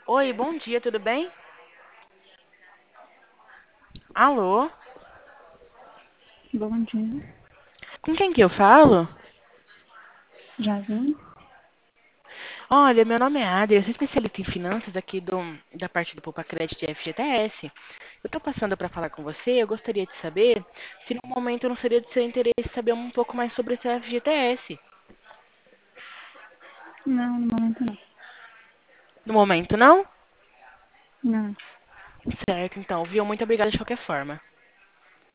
Oi, bom dia, tudo bem? Alô? Bom dia, Com quem que eu falo? Jasmine. Olha, meu nome é Adria, eu sou especialista em finanças aqui da parte do Poupa Crédito e FGTS. Eu estou passando para falar com você, eu gostaria de saber se no momento não seria de seu interesse saber um pouco mais sobre esse FGTS. Não, no momento não. No momento não? Não, Certo, então, viu? Muito obrigada de qualquer forma.